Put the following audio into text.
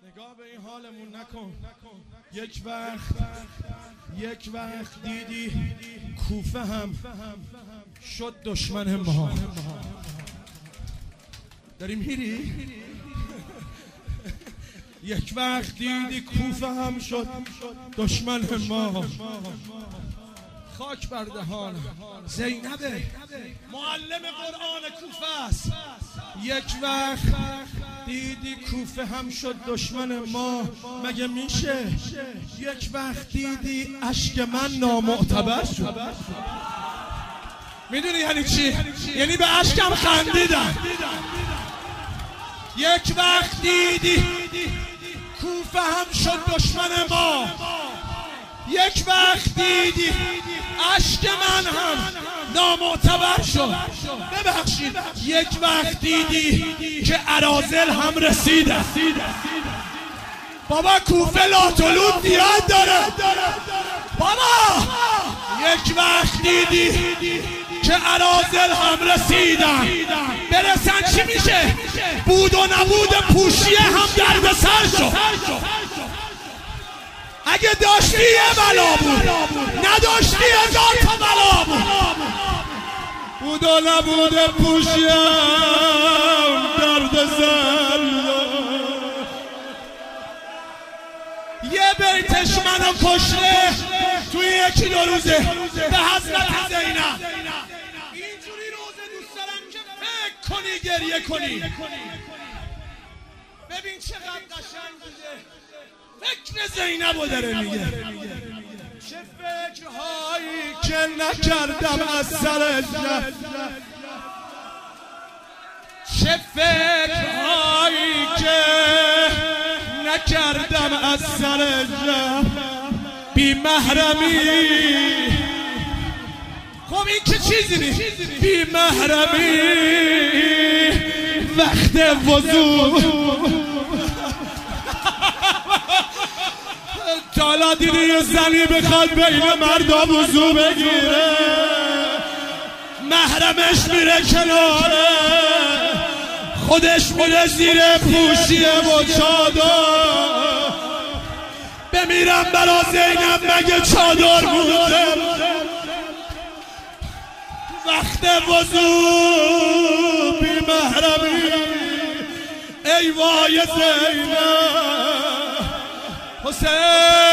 نگاه به این حالمون نکن. یک وقت دیدی کوفه هم شد دشمن ما. داری میری؟ یک وقت دیدی کوفه هم شد دشمن ما. خاک بر دهان زینب معلم قرآن کوفه است. یک وقت دیدی کوفه هم شد دشمن ما. مگه میشه؟ یک وقت دیدی اشک من نامعتبر شد. میدونی یعنی چی؟ یعنی به اشکم خندیدن. یک وقت دیدی کوفه هم شد دشمن ما. یک وقت دیدی اشک من هم نامعتبر شد. ببخشید یک وقت دیدی که اراذل هم رسیدن. بابا کوفه لاتولود زیاد داره بابا. یک وقت دیدی که اراذل هم رسیدن. برسن چی میشه؟ بود و نبود پوشیه هم درد سر شد. اگه داشتی یه بلا بود، نداشتی هزار تا بلا بود. بود و نبود پوشیم درد سر. یه بیتش منو کشته توی یکی دو روزه به حضرت زینب. اینجوری روزه دوست دارم که فکر کنی گریه کنی. ببین چقدر قشنگ بوده. فکر زینبو داره میگه. چه فکرهایی که نکردم از سر جد. چه فکرهایی که نکردم از سر جد. بی محرمی. خب این که چیزی نیست. بی محرمی وقت وضو. حالا دیدی یه زنی بخواد بین مردا وضو بگیره، محرمش میره کناره، خودش میره زیر پوشیه و چادر. بمیرم برا زینب مگه چادر مونده. وقت وضو بی محرمی. ای وای زینب. حسین